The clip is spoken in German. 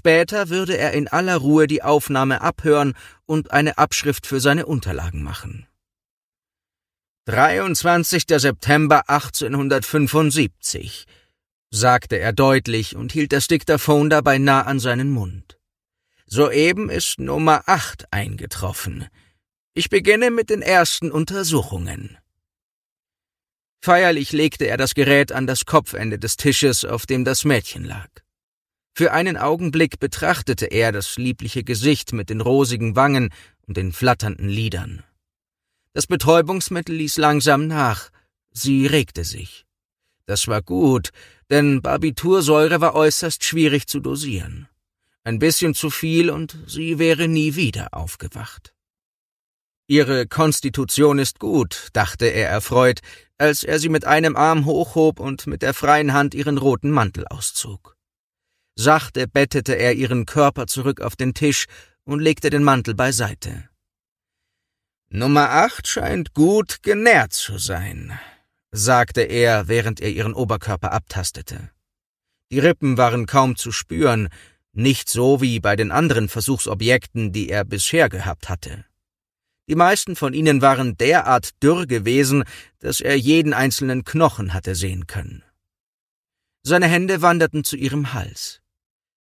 Später würde er in aller Ruhe die Aufnahme abhören und eine Abschrift für seine Unterlagen machen. 23. September 1875, sagte er deutlich und hielt das Diktaphon dabei nah an seinen Mund. Soeben ist Nummer 8 eingetroffen. Ich beginne mit den ersten Untersuchungen. Feierlich legte er das Gerät an das Kopfende des Tisches, auf dem das Mädchen lag. Für einen Augenblick betrachtete er das liebliche Gesicht mit den rosigen Wangen und den flatternden Lidern. Das Betäubungsmittel ließ langsam nach, sie regte sich. Das war gut, denn Barbitursäure war äußerst schwierig zu dosieren. Ein bisschen zu viel und sie wäre nie wieder aufgewacht. »Ihre Konstitution ist gut«, dachte er erfreut, als er sie mit einem Arm hochhob und mit der freien Hand ihren roten Mantel auszog. Sachte bettete er ihren Körper zurück auf den Tisch und legte den Mantel beiseite. »Nummer 8 scheint gut genährt zu sein«, sagte er, während er ihren Oberkörper abtastete. Die Rippen waren kaum zu spüren, nicht so wie bei den anderen Versuchsobjekten, die er bisher gehabt hatte. Die meisten von ihnen waren derart dürr gewesen, dass er jeden einzelnen Knochen hatte sehen können. Seine Hände wanderten zu ihrem Hals.